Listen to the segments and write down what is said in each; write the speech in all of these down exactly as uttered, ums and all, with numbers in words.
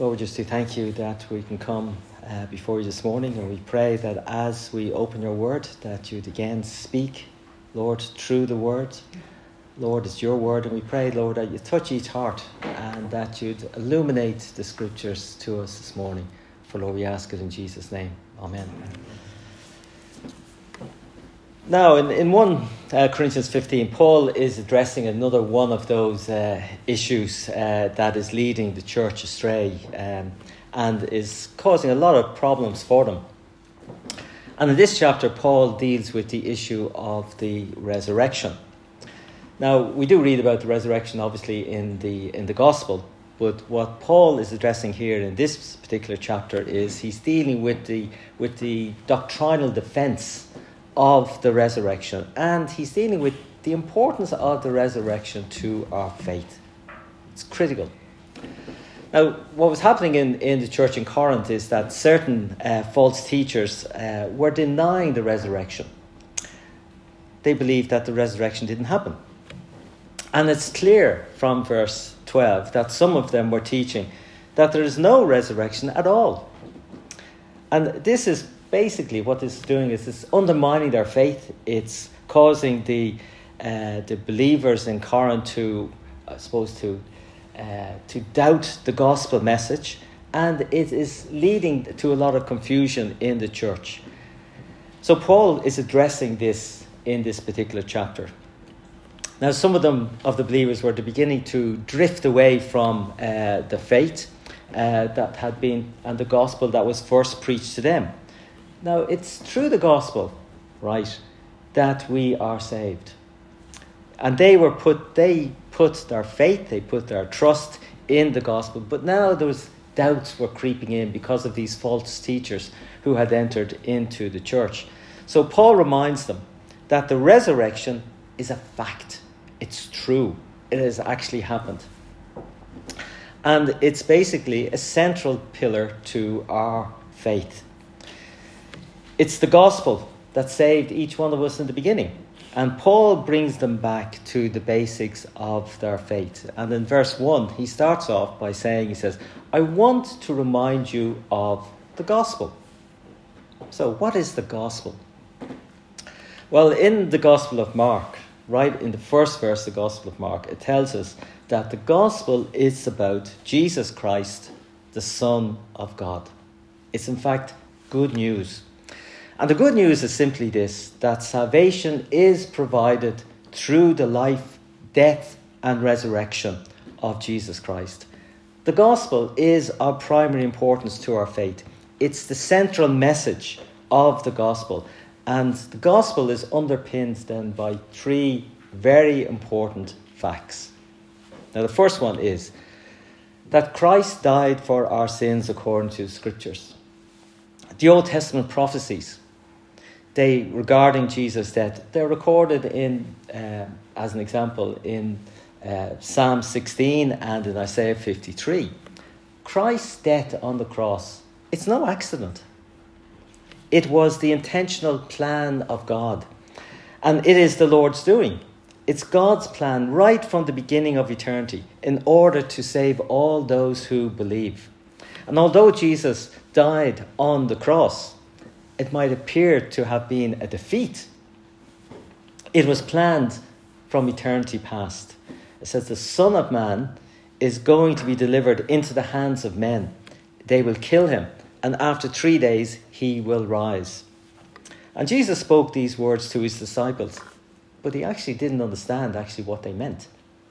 Lord, just to thank you that we can come uh, before you this morning, and we pray that as we open your word, that you'd again speak, Lord, through the word. Lord, it's your word, and we pray, Lord, that you touch each heart and that you'd illuminate the scriptures to us this morning. For, Lord, we ask it in Jesus' name. Amen. Now, in, in First uh, Corinthians fifteen, Paul is addressing another one of those uh, issues uh, that is leading the church astray um, and is causing a lot of problems for them. And in this chapter, Paul deals with the issue of the resurrection. Now, we do read about the resurrection, obviously, in the in the gospel, but what Paul is addressing here in this particular chapter is he's dealing with the with the doctrinal defense of the resurrection, and he's dealing with the importance of the resurrection to our faith. It's critical. Now, what was happening in, in the church in Corinth is that certain uh, false teachers uh, were denying the resurrection. They believed that the resurrection didn't happen. And it's clear from verse twelve that some of them were teaching that there is no resurrection at all. And this is basically what this is doing is it's undermining their faith. It's causing the uh, the believers in Corinth to, I suppose, to uh, to doubt the gospel message, and it is leading to a lot of confusion in the church. So Paul is addressing this in this particular chapter. Now, some of them, of the believers, were beginning to drift away from uh, the faith uh, that had been, and the gospel that was first preached to them. Now, it's through the gospel, right, that we are saved. And they were put, they put their faith, they put their trust in the gospel. But now those doubts were creeping in because of these false teachers who had entered into the church. So Paul reminds them that the resurrection is a fact. It's true. It has actually happened. And it's basically a central pillar to our faith. It's the gospel that saved each one of us in the beginning. And Paul brings them back to the basics of their faith. And in verse one, he starts off by saying, he says, I want to remind you of the gospel. So what is the gospel? Well, in the Gospel of Mark, right in the first verse of the Gospel of Mark, it tells us that the gospel is about Jesus Christ, the Son of God. It's in fact good news. And the good news is simply this, that salvation is provided through the life, death, and resurrection of Jesus Christ. The gospel is of primary importance to our faith. It's the central message of the gospel. And the gospel is underpinned then by three very important facts. Now, the first one is that Christ died for our sins according to the scriptures. The Old Testament prophecies, they regarding Jesus' death, they're recorded in, uh, as an example, in uh, Psalm sixteen and in Isaiah fifty-three. Christ's death on the cross, it's no accident. It was the intentional plan of God. And it is the Lord's doing. It's God's plan right from the beginning of eternity in order to save all those who believe. And although Jesus died on the cross, it might appear to have been a defeat. It was planned from eternity past. It says the Son of Man is going to be delivered into the hands of men. They will kill him, and after three days he will rise. And Jesus spoke these words to his disciples, but he actually didn't understand actually what they meant.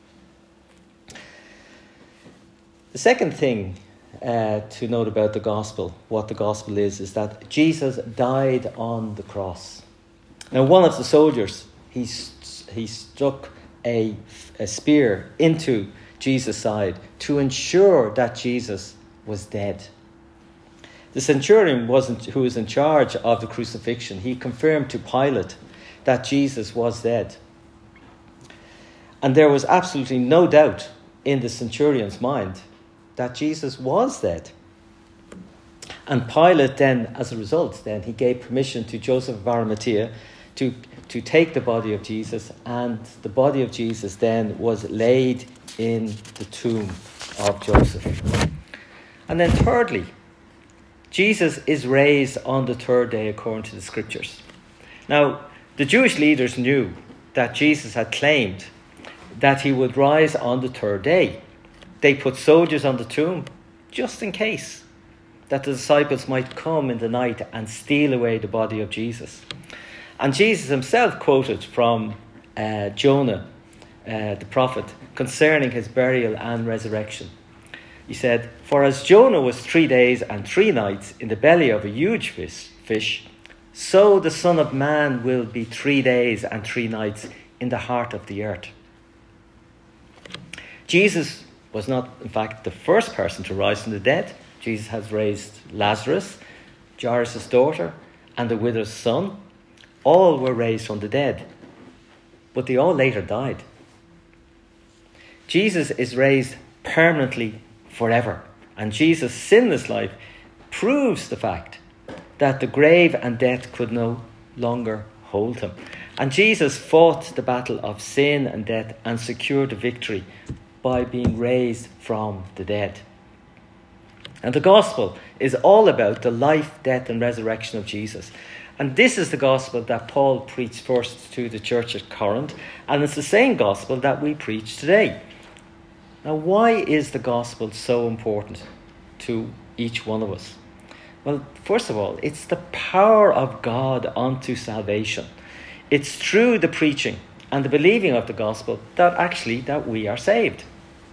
The second thing Uh, to note about the gospel, what the gospel is, is that Jesus died on the cross. Now, one of the soldiers, he, he struck a, a spear into Jesus' side to ensure that Jesus was dead. The centurion wasn't who was in charge of the crucifixion. He confirmed to Pilate that Jesus was dead. And there was absolutely no doubt in the centurion's mind that Jesus was dead. And Pilate then, as a result, then he gave permission to Joseph of Arimathea to, to take the body of Jesus, and the body of Jesus then was laid in the tomb of Joseph. And then thirdly, Jesus is raised on the third day according to the scriptures. Now, the Jewish leaders knew that Jesus had claimed that he would rise on the third day. They put soldiers on the tomb just in case that the disciples might come in the night and steal away the body of Jesus. And Jesus himself quoted from uh, Jonah, uh, the prophet, concerning his burial and resurrection. He said, "For as Jonah was three days and three nights in the belly of a huge fish, fish, so the Son of Man will be three days and three nights in the heart of the earth." Jesus was not, in fact, the first person to rise from the dead. Jesus has raised Lazarus, Jairus' daughter, and the widow's son. All were raised from the dead, but they all later died. Jesus is raised permanently forever, and Jesus' sinless life proves the fact that the grave and death could no longer hold him. And Jesus fought the battle of sin and death and secured the victory by being raised from the dead. And the gospel is all about the life, death and resurrection of Jesus. And this is the gospel that Paul preached first to the church at Corinth, and it's the same gospel that we preach today. Now, why is the gospel so important to each one of us? Well, first of all, it's the power of God unto salvation. It's through the preaching and the believing of the gospel that actually that we are saved.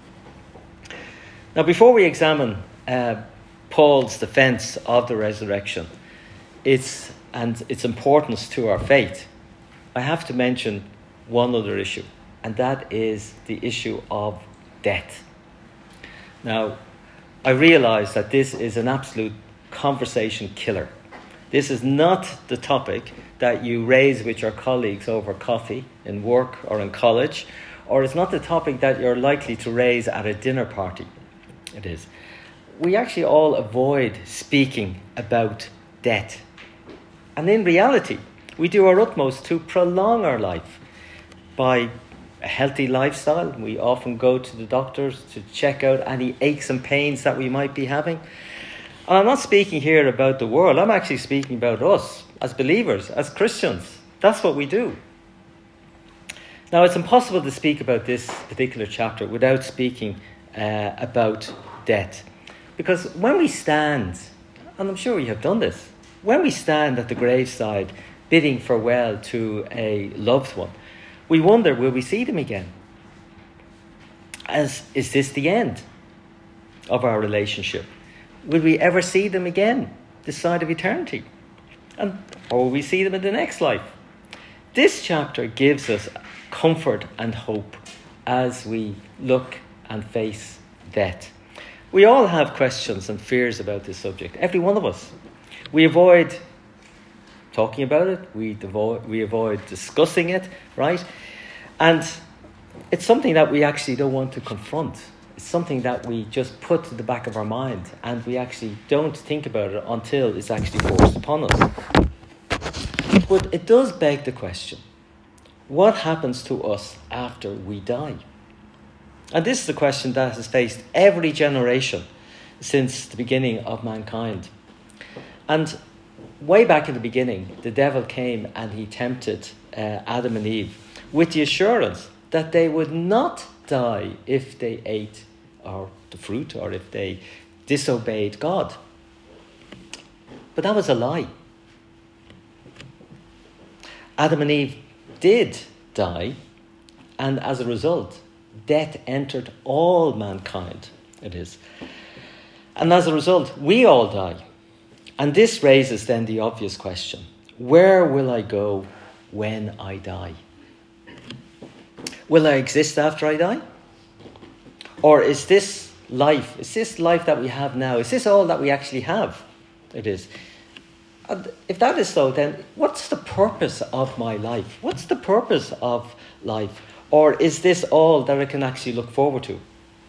Now, before we examine uh, Paul's defense of the resurrection, it's and its importance to our faith, I have to mention one other issue, and that is the issue of death. Now, I realise that this is an absolute conversation killer. This is not the topic that you raise with your colleagues over coffee in work or in college, or it's not the topic that you're likely to raise at a dinner party. It is. We actually all avoid speaking about death. And in reality, we do our utmost to prolong our life by a healthy lifestyle. We often go to the doctors to check out any aches and pains that we might be having. And I'm not speaking here about the world. I'm actually speaking about us as believers, as Christians. That's what we do. Now, it's impossible to speak about this particular chapter without speaking uh, about death. Because when we stand, and I'm sure you have done this, when we stand at the graveside bidding farewell to a loved one, we wonder, will we see them again? As is this the end of our relationship? Will we ever see them again this side of eternity? And or will we see them in the next life? This chapter gives us comfort and hope as we look and face death. We all have questions and fears about this subject, every one of us. We avoid talking about it, we avoid, we avoid discussing it, right? And it's something that we actually don't want to confront. It's something that we just put to the back of our mind, and we actually don't think about it until it's actually forced upon us. But it does beg the question, what happens to us after we die? And this is the question that has faced every generation since the beginning of mankind. And way back in the beginning, the devil came and he tempted uh, Adam and Eve with the assurance that they would not die if they ate or the fruit or if they disobeyed God. But that was a lie. Adam and Eve did die, and as a result, death entered all mankind. It is. And as a result, we all die. And this raises then the obvious question, where will I go when I die? Will I exist after I die? Or is this life, is this life that we have now, is this all that we actually have? It is. And if that is so, then what's the purpose of my life? What's the purpose of life? Or is this all that I can actually look forward to?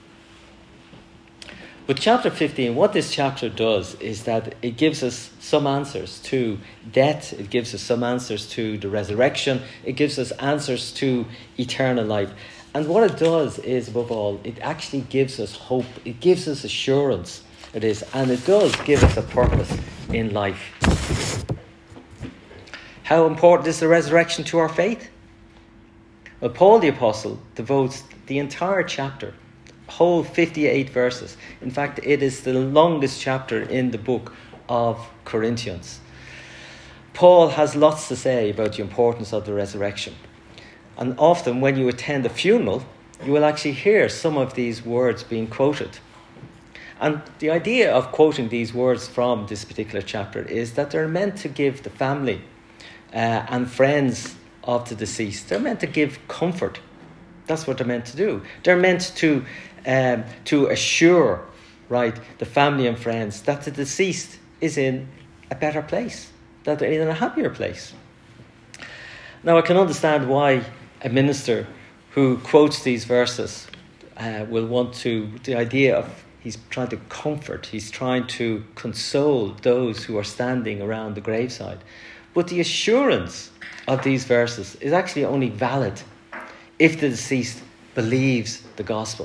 But chapter fifteen, what this chapter does is that it gives us some answers to death. It gives us some answers to the resurrection. It gives us answers to eternal life. And what it does is, above all, it actually gives us hope. It gives us assurance It is. And it does give us a purpose in life. How important is the resurrection to our faith? Well, Paul the Apostle devotes the entire chapter, whole fifty-eight verses. In fact, it is the longest chapter in the book of Corinthians. Paul has lots to say about the importance of the resurrection. And often when you attend a funeral, you will actually hear some of these words being quoted. And the idea of quoting these words from this particular chapter is that they're meant to give the family uh, and friends of the deceased, they're meant to give comfort. That's what they're meant to do. They're meant to um, to assure, right, the family and friends that the deceased is in a better place, that they're in a happier place. Now, I can understand why a minister who quotes these verses uh, will want to, the idea of he's trying to comfort, he's trying to console those who are standing around the graveside. But the assurance of these verses is actually only valid if the deceased believes the gospel.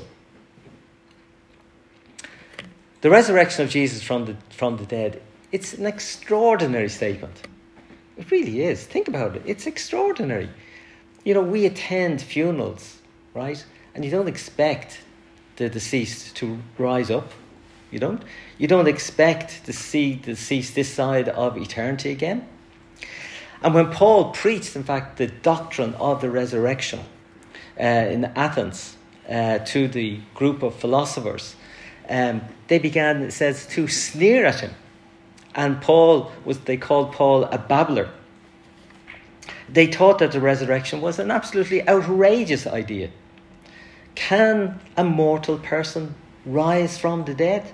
The resurrection of Jesus from the from the dead, it's an extraordinary statement. It really is. Think about it. It's extraordinary. You know, we attend funerals, right? And you don't expect the deceased to rise up. You don't. You don't expect to see the deceased this side of eternity again. And when Paul preached, in fact, the doctrine of the resurrection uh, in Athens uh, to the group of philosophers, um, they began, it says, to sneer at him. And Paul was, they called Paul a babbler. They thought that the resurrection was an absolutely outrageous idea. Can a mortal person rise from the dead?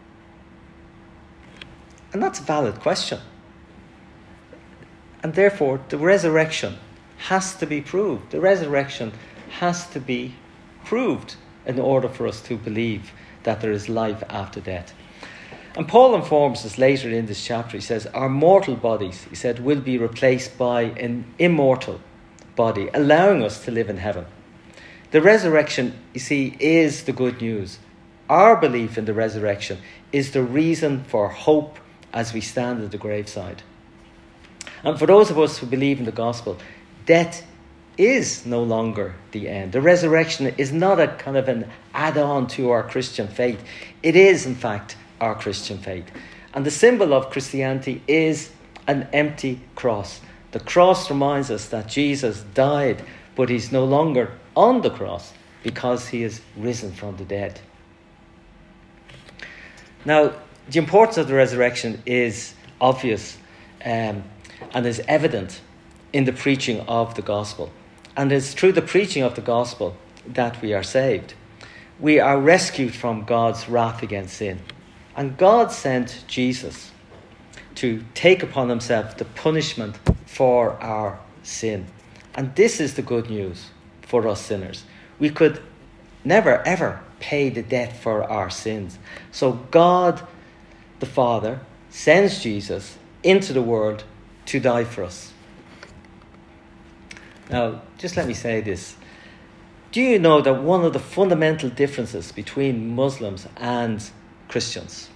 And that's a valid question. And therefore, the resurrection has to be proved. The resurrection has to be proved in order for us to believe that there is life after death. And Paul informs us later in this chapter, he says, our mortal bodies, he said, will be replaced by an immortal body, allowing us to live in heaven. The resurrection, you see, is the good news. Our belief in the resurrection is the reason for hope as we stand at the graveside. And for those of us who believe in the gospel, death is no longer the end. The resurrection is not a kind of an add-on to our Christian faith. It is, in fact, our Christian faith. And the symbol of Christianity is an empty cross. The cross reminds us that Jesus died, but he's no longer on the cross because he is risen from the dead. Now, the importance of the resurrection is obvious um, and is evident in the preaching of the gospel. And it's through the preaching of the gospel that we are saved. We are rescued from God's wrath against sin. And God sent Jesus to take upon himself the punishment for our sin. And this is the good news for us sinners. We could never, ever pay the debt for our sins. So God, the Father, sends Jesus into the world to die for us. Now, just let me say this. Do you know that one of the fundamental differences between Muslims and Christians?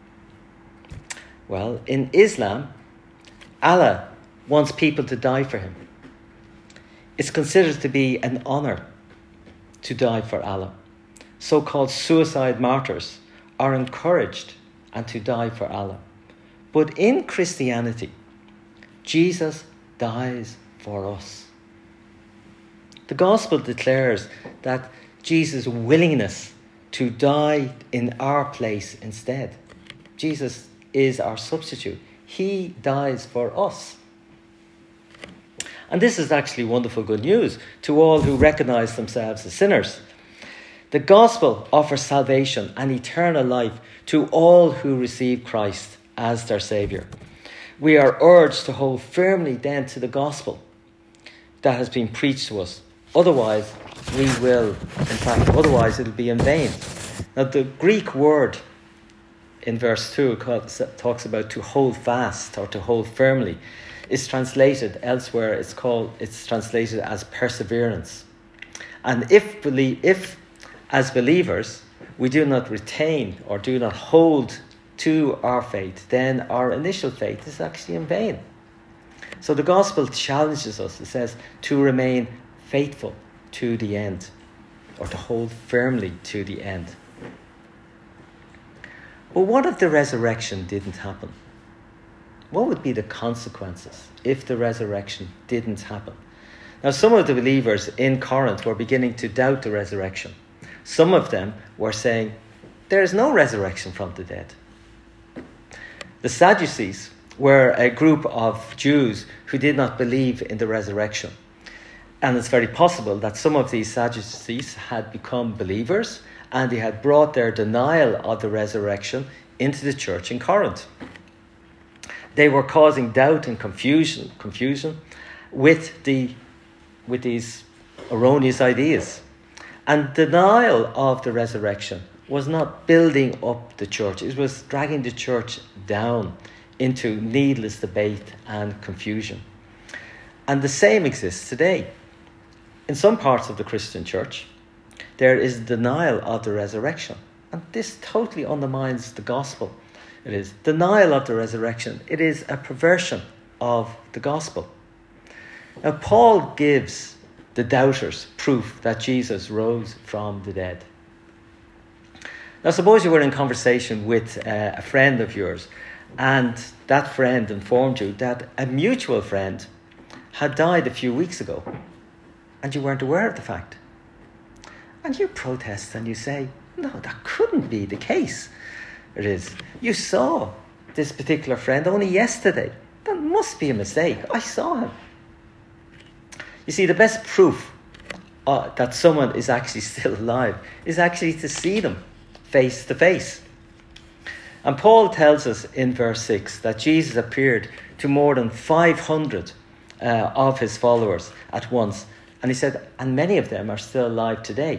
Well, in Islam, Allah wants people to die for him. It's considered to be an honour to die for Allah. So-called suicide martyrs are encouraged and to die for Allah. But in Christianity, Jesus dies for us. The gospel declares that Jesus' willingness to die in our place instead. Jesus is our substitute. He dies for us. And this is actually wonderful good news to all who recognize themselves as sinners. The gospel offers salvation and eternal life to all who receive Christ as their Saviour. We are urged to hold firmly then to the gospel that has been preached to us. Otherwise, we will, in fact, otherwise it'll be in vain. Now, the Greek word in verse two talks about to hold fast or to hold firmly. It's translated elsewhere, it's called, it's translated as perseverance. And if, if as believers, we do not retain or do not hold to our faith, then our initial faith is actually in vain. So the gospel challenges us, it says, to remain faithful to the end, or to hold firmly to the end. But what if the resurrection didn't happen? What would be the consequences if the resurrection didn't happen? Now, some of the believers in Corinth were beginning to doubt the resurrection. Some of them were saying, there is no resurrection from the dead. The Sadducees were a group of Jews who did not believe in the resurrection. And it's very possible that some of these Sadducees had become believers and they had brought their denial of the resurrection into the church in Corinth. They were causing doubt and confusion, confusion with the with these erroneous ideas. And denial of the resurrection was not building up the church. It was dragging the church down into needless debate and confusion. And the same exists today. In some parts of the Christian church, there is denial of the resurrection. And this totally undermines the gospel. It is denial of the resurrection. It is a perversion of the gospel. Now, Paul gives the doubters proof that Jesus rose from the dead. Now, suppose you were in conversation with uh, a friend of yours, and that friend informed you that a mutual friend had died a few weeks ago, and you weren't aware of the fact. And you protest and you say, no, that couldn't be the case. It is. You saw this particular friend only yesterday. That must be a mistake. I saw him. You see, the best proof uh, that someone is actually still alive is actually to see them face to face. And Paul tells us in verse six that Jesus appeared to more than five hundred uh, of his followers at once. And he said, and many of them are still alive today.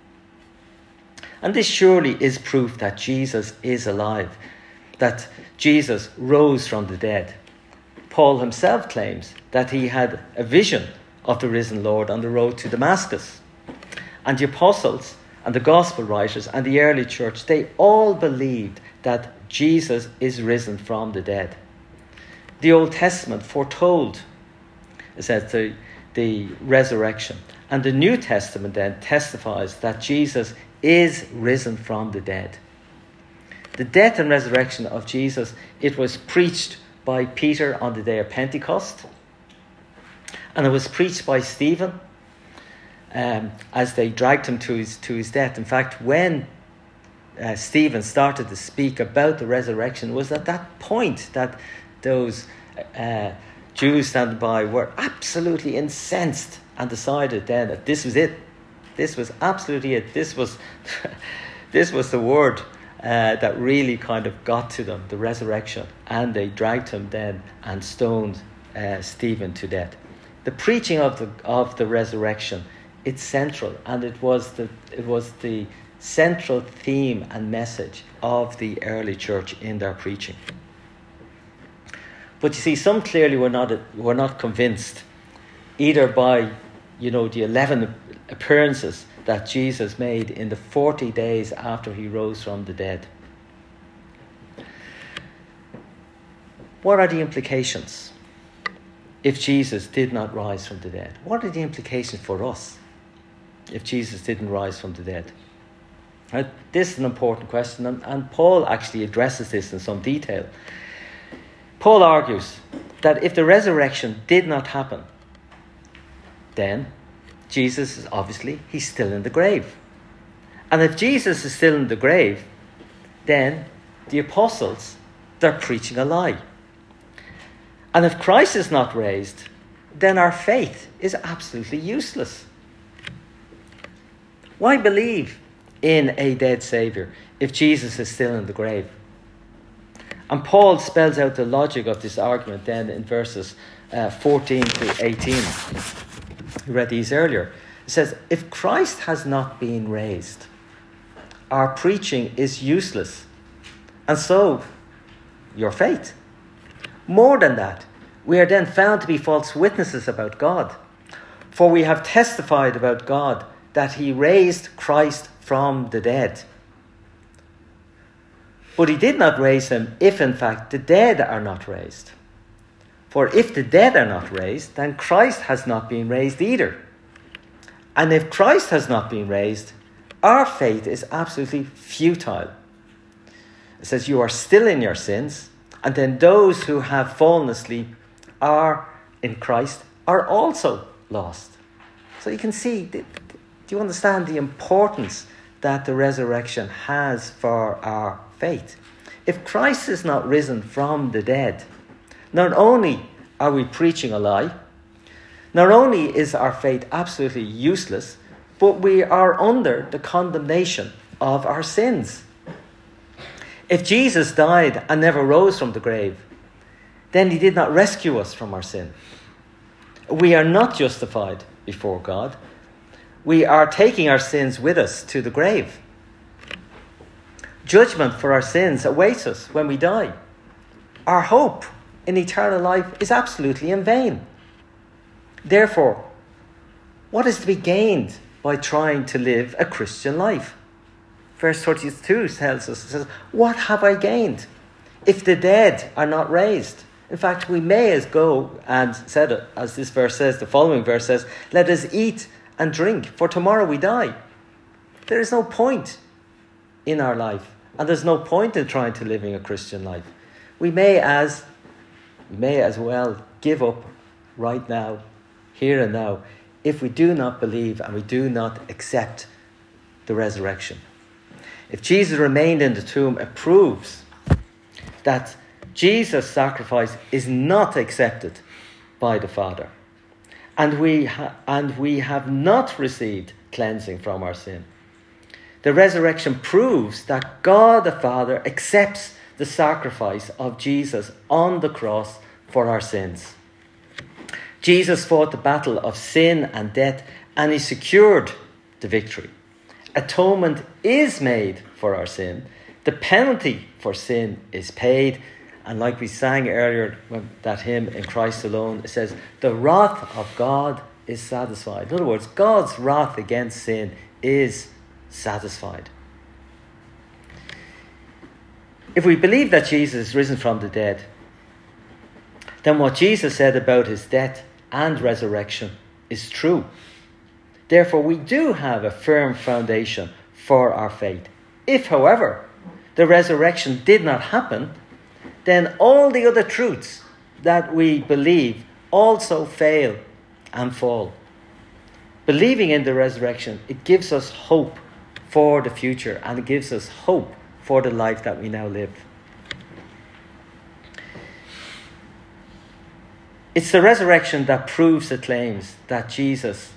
And this surely is proof that Jesus is alive, that Jesus rose from the dead. Paul himself claims that he had a vision of the risen Lord on the road to Damascus. And the apostles and the gospel writers and the early church, they all believed that Jesus is risen from the dead. The Old Testament foretold, it says, the, the resurrection. And the New Testament then testifies that Jesus is risen from the dead. The death and resurrection of Jesus, it was preached by Peter on the day of Pentecost. And it was preached by Stephen um, as they dragged him to his, to his death. In fact, when uh, Stephen started to speak about the resurrection, it was at that point that those uh, Jews standing by were absolutely incensed and decided then that this was it. This was absolutely it. This was, this was the word uh, that really kind of got to them, the resurrection. And they dragged him then and stoned uh, Stephen to death. The preaching of the of the resurrection, it's central, and it was the it was the central theme and message of the early church in their preaching. But you see, some clearly were not were not convinced, either by, you know, the eleven appearances that Jesus made in the forty days after he rose from the dead. What are the implications if Jesus did not rise from the dead? What are the implications for us if Jesus didn't rise from the dead? Now, this is an important question, and, and Paul actually addresses this in some detail. Paul argues that if the resurrection did not happen, then Jesus is obviously, he's still in the grave. And if Jesus is still in the grave, then the apostles, they're preaching a lie. And if Christ is not raised, then our faith is absolutely useless. Why believe in a dead Saviour if Jesus is still in the grave? And Paul spells out the logic of this argument then in verses uh, fourteen to eighteen. We read these earlier. It says, if Christ has not been raised, our preaching is useless, and so your faith. More than that, we are then found to be false witnesses about God. For we have testified about God that he raised Christ from the dead. But he did not raise him if, in fact, the dead are not raised. For if the dead are not raised, then Christ has not been raised either. And if Christ has not been raised, our faith is absolutely futile. It says, you are still in your sins, and then those who have fallen asleep are in Christ are also lost. So you can see, do you understand the importance that the resurrection has for our faith? If Christ is not risen from the dead, not only are we preaching a lie, not only is our faith absolutely useless, but we are under the condemnation of our sins. If Jesus died and never rose from the grave, then he did not rescue us from our sin. We are not justified before God. We are taking our sins with us to the grave. Judgment for our sins awaits us when we die. Our hope in eternal life is absolutely in vain. Therefore, what is to be gained by trying to live a Christian life? Verse thirty-two tells us, it says, what have I gained if the dead are not raised? In fact, we may as go and said it, as this verse says, the following verse says, let us eat and drink, for tomorrow we die. There is no point in our life, and there's no point in trying to living a Christian life. We may as we may as well give up right now, here and now, if we do not believe and we do not accept the resurrection. If Jesus remained in the tomb, it proves that Jesus' sacrifice is not accepted by the Father. And we, ha- and we have not received cleansing from our sin. The resurrection proves that God the Father accepts the sacrifice of Jesus on the cross for our sins. Jesus fought the battle of sin and death, and he secured the victory. Atonement is made for our sin. The penalty for sin is paid. And like we sang earlier, that hymn, In Christ Alone, it says, the wrath of God is satisfied. In other words, God's wrath against sin is satisfied. If we believe that Jesus is risen from the dead, then what Jesus said about his death and resurrection is true. Therefore, we do have a firm foundation for our faith. If, however, the resurrection did not happen, then all the other truths that we believe also fail and fall. Believing in the resurrection, it gives us hope for the future, and it gives us hope for the life that we now live. It's the resurrection that proves the claims that Jesus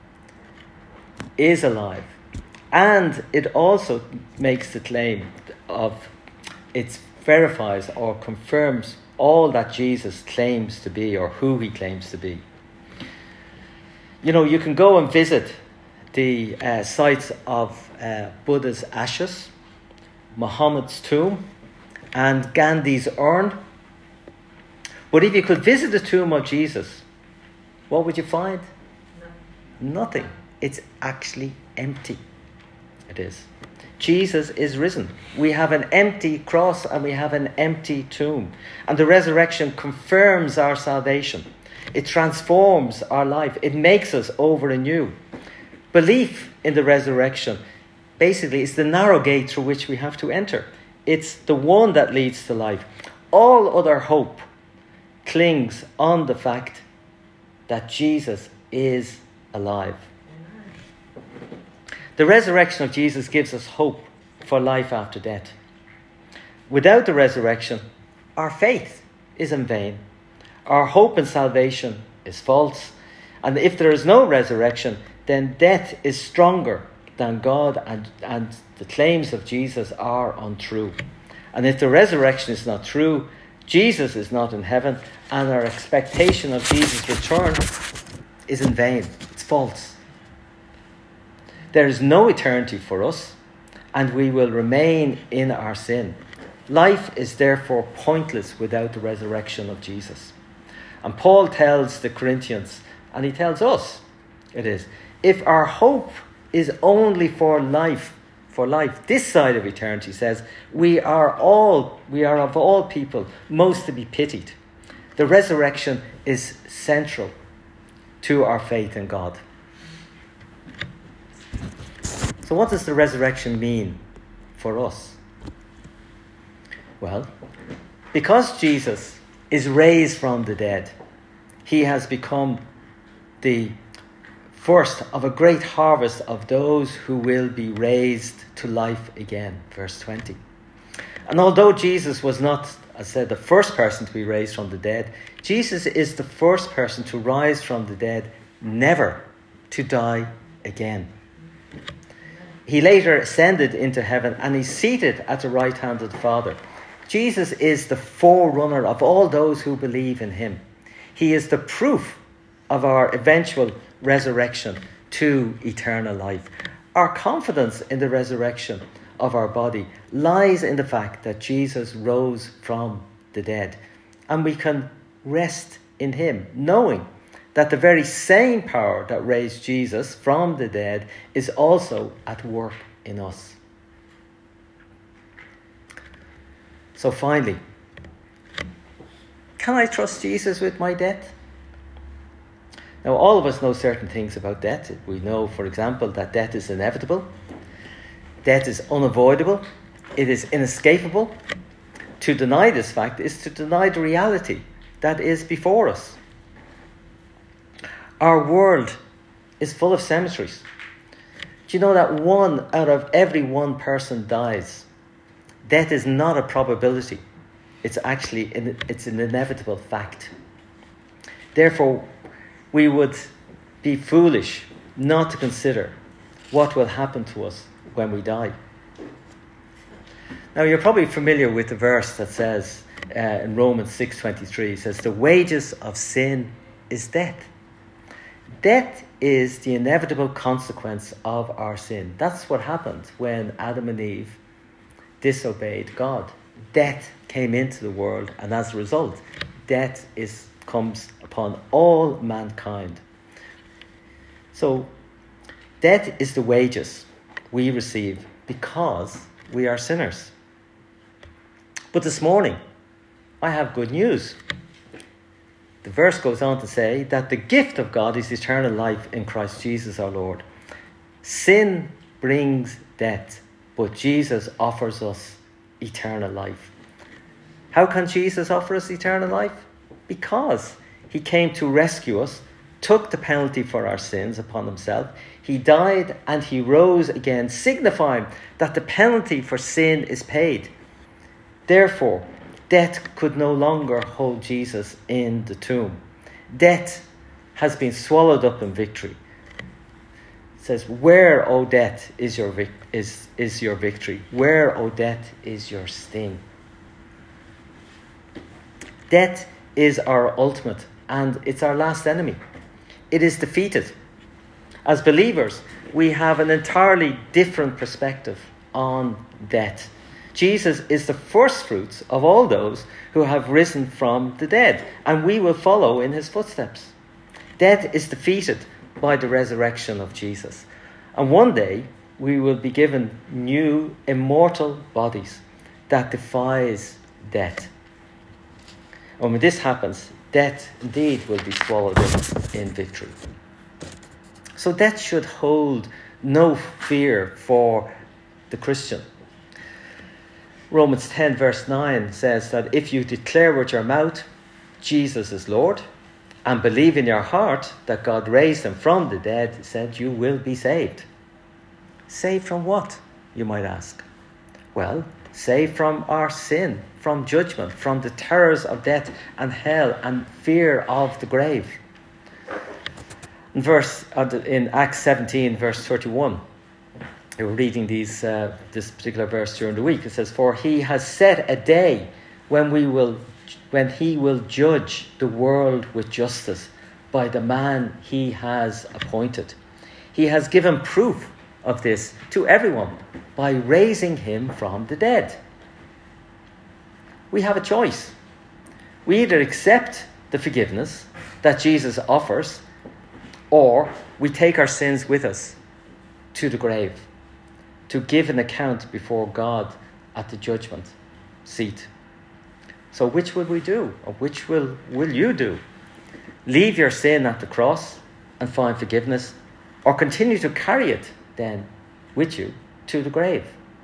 is alive. And it also makes the claim of, it verifies or confirms all that Jesus claims to be, or who he claims to be. You know, you can go and visit the uh, sites of uh, Buddha's ashes, Muhammad's tomb, and Gandhi's urn. But if you could visit the tomb of Jesus, what would you find? No. Nothing. It's actually empty. It is. Jesus is risen. We have an empty cross and we have an empty tomb. And the resurrection confirms our salvation. It transforms our life. It makes us over anew. Belief in the resurrection, basically, is the narrow gate through which we have to enter. It's the one that leads to life. All other hope clings on the fact that Jesus is alive. The resurrection of Jesus gives us hope for life after death. Without the resurrection, our faith is in vain. Our hope in salvation is false. And if there is no resurrection, then death is stronger than God, and, and the claims of Jesus are untrue. And if the resurrection is not true, Jesus is not in heaven, and our expectation of Jesus' return is in vain. It's false. There is no eternity for us, and we will remain in our sin. Life is therefore pointless without the resurrection of Jesus. And Paul tells the Corinthians, and he tells us, it is, if our hope is only for life, for life this side of eternity says, we are all, we are of all people most to be pitied. The resurrection is central to our faith in God. So what does the resurrection mean for us? Well, because Jesus is raised from the dead, he has become the first of a great harvest of those who will be raised to life again. Verse twenty. And although Jesus was not, as I said, the first person to be raised from the dead, Jesus is the first person to rise from the dead, never to die again. He later ascended into heaven and he's seated at the right hand of the Father. Jesus is the forerunner of all those who believe in him. He is the proof of our eventual resurrection to eternal life. Our confidence in the resurrection of our body lies in the fact that Jesus rose from the dead. And we can rest in him, knowing that the very same power that raised Jesus from the dead is also at work in us. So finally, can I trust Jesus with my debt? Now, all of us know certain things about debt. We know, for example, that debt is inevitable. Debt is unavoidable. It is inescapable. To deny this fact is to deny the reality that is before us. Our world is full of cemeteries. Do you know that one out of every one person dies? Death is not a probability. It's actually an, it's an inevitable fact. Therefore, we would be foolish not to consider what will happen to us when we die. Now, you're probably familiar with the verse that says uh, in Romans six twenty-three, it says, the wages of sin is death. Death is the inevitable consequence of our sin. That's what happened when Adam and Eve disobeyed God. Death came into the world, and as a result, death is comes upon all mankind. So, death is the wages we receive because we are sinners. But this morning, I have good news. The verse goes on to say that the gift of God is eternal life in Christ Jesus our Lord. Sin brings death, but Jesus offers us eternal life. How can Jesus offer us eternal life? Because he came to rescue us, took the penalty for our sins upon himself. He died and he rose again, signifying that the penalty for sin is paid. Therefore, death could no longer hold Jesus in the tomb. Death has been swallowed up in victory. It says, where, O death, is your vic- is, is your victory? Where, O death, is your sting? Death is our ultimate and it's our last enemy. It is defeated. As believers, we have an entirely different perspective on death. Jesus is the first fruits of all those who have risen from the dead, and we will follow in his footsteps. Death is defeated by the resurrection of Jesus. And one day, we will be given new, immortal bodies that defies death. And when this happens, death indeed will be swallowed in, in victory. So death should hold no fear for the Christian. Romans ten verse nine says that if you declare with your mouth Jesus is Lord and believe in your heart that God raised him from the dead, it said you will be saved. Saved from what, you might ask? Well, saved from our sin, from judgment, from the terrors of death and hell and fear of the grave. In verse in Acts seventeen verse thirty-one, we were reading these uh, this particular verse during the week. It says, "For he has set a day when we will, when he will judge the world with justice by the man he has appointed. He has given proof of this to everyone by raising him from the dead." We have a choice. We either accept the forgiveness that Jesus offers, or we take our sins with us to the grave. to give an account before God at the judgment seat. So which will we do? Or which will, will you do? Leave your sin at the cross and find forgiveness, or continue to carry it then with you to the grave?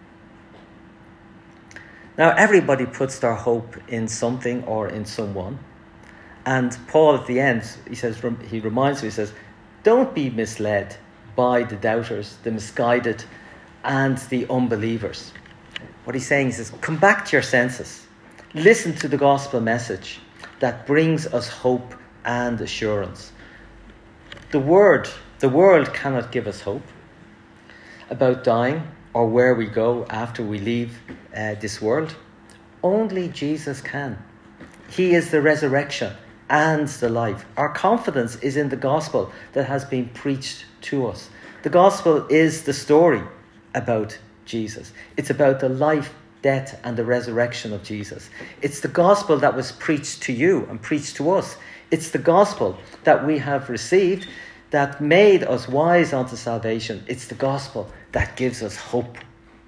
Now, everybody puts their hope in something or in someone. And Paul at the end, he says, he reminds me, he says, don't be misled by the doubters, the misguided, and the unbelievers. What he's saying, he says, come back to your senses. Listen to the gospel message that brings us hope and assurance. The word, the world cannot give us hope about dying or where we go after we leave uh, this world. Only Jesus can. He is the resurrection and the life. Our confidence is in the gospel that has been preached to us. The gospel is the story about Jesus. It's about the life, death, and the resurrection of Jesus. It's the gospel that was preached to you and preached to us. It's the gospel that we have received that made us wise unto salvation. It's the gospel that gives us hope.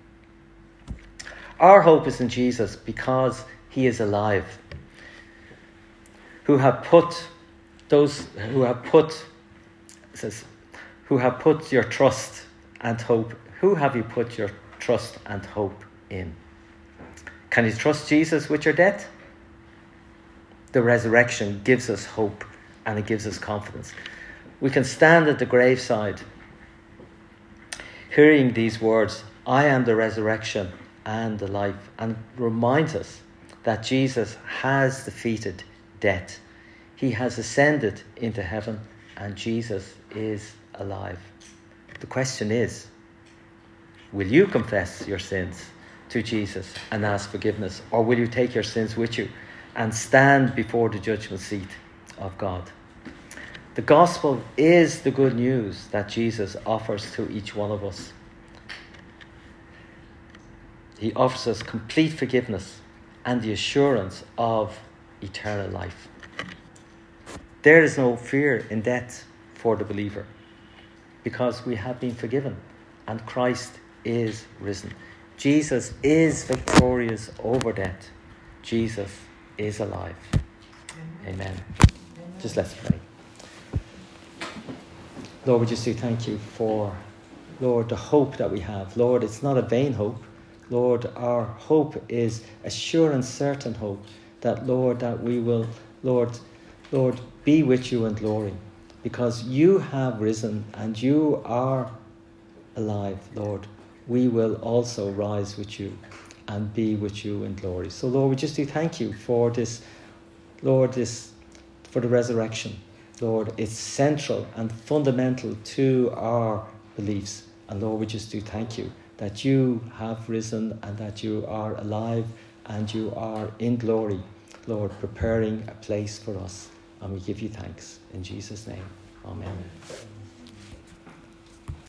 Our hope is in Jesus because he is alive. Who have put those who have put it says, who have put your trust and hope. Who have you put your trust and hope in? Can you trust Jesus with your debt? The resurrection gives us hope and it gives us confidence. We can stand at the graveside hearing these words, I am the resurrection and the life, and reminds us that Jesus has defeated death. He has ascended into heaven and Jesus is alive. The question is, will you confess your sins to Jesus and ask forgiveness, or will you take your sins with you and stand before the judgment seat of God? The gospel is the good news that Jesus offers to each one of us. He offers us complete forgiveness and the assurance of eternal life. There is no fear in death for the believer because we have been forgiven and Christ is risen. Jesus is victorious over death. Jesus is alive. Amen. Just let's pray. Lord, we just do thank you for, Lord, the hope that we have. Lord, it's not a vain hope. Lord, our hope is a sure and certain hope that, Lord, that we will, Lord, Lord, be with you in glory because you have risen and you are alive, Lord. We will also rise with you and be with you in glory. So, Lord, we just do thank you for this, Lord, this, for the resurrection. Lord, it's central and fundamental to our beliefs. And Lord, we just do thank you that you have risen and that you are alive and you are in glory, Lord, preparing a place for us. And we give you thanks. In Jesus' name, amen.